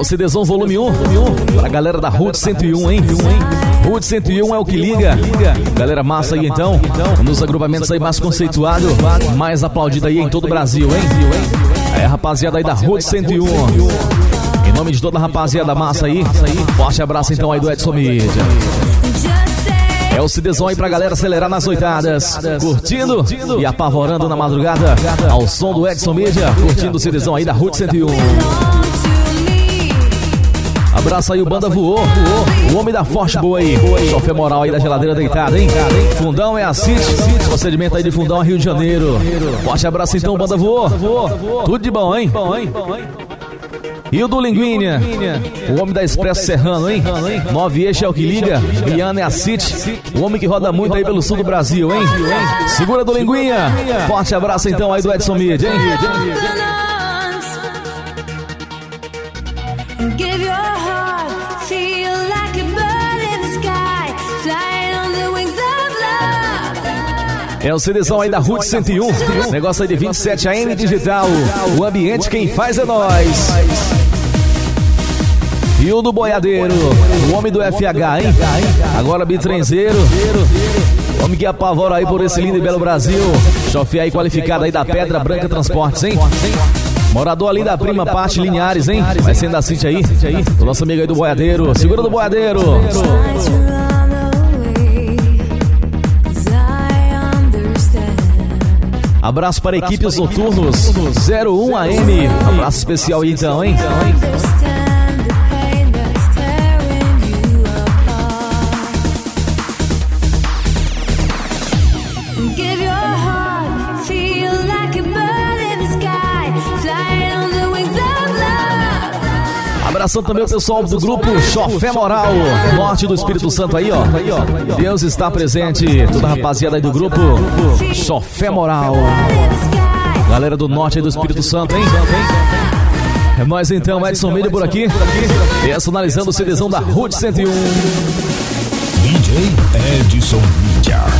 o CDzão volume 1 pra galera da Route 101, hein? Route 101 é o que liga. Galera massa aí então, um dos agrupamentos aí mais conceituado, mais aplaudido aí em todo o Brasil, hein? É, rapaziada aí da Route 101. Em nome de toda a rapaziada massa aí, forte abraço então aí do Edson Mídia. É o CDzão aí pra galera acelerar nas oitadas, curtindo e apavorando na madrugada ao som do Edson Mídia, curtindo o CDzão aí da Route 101. Abraço aí o Banda Voou, o homem da Forte Boa aí, chofer moral aí da geladeira deitada, hein? Fundão é a City, procedimento aí de Fundão é Rio de Janeiro. Forte abraço então, Banda Voou, tudo de bom, hein? E o do Linguinha, o homem da Expresso Serrano, hein? 9 eixo é o que liga, Viana é a City, o homem que roda muito aí pelo sul do Brasil, hein? Segura do Linguinha, forte abraço então aí do Edson Mídia, hein? É o CDzão aí da Route 101, negócio aí de 27 AM digital, o ambiente quem faz é nós. E o do Boiadeiro, o homem do FH, hein? Agora bitrenzeiro, homem que apavora aí por esse lindo e belo Brasil, chofer aí qualificado aí da Pedra Branca Transportes, hein? Morador ali da Prima Parte Linhares, hein? Vai sendo da Cintia aí, o nosso amigo aí do Boiadeiro, segura do Boiadeiro. Abraço para a equipe Os Noturnos 01 AM. Abraço especial aí então, hein? Abração também o pessoal do grupo Chofer Moral, norte do Espírito Santo aí, ó. Deus está presente, toda a rapaziada aí do grupo Chofer Moral. Galera do norte aí do Espírito Santo, hein? É nóis então, Edson Mídia por aqui. Personalizando o CDzão da Route 101. DJ Edson Mídia.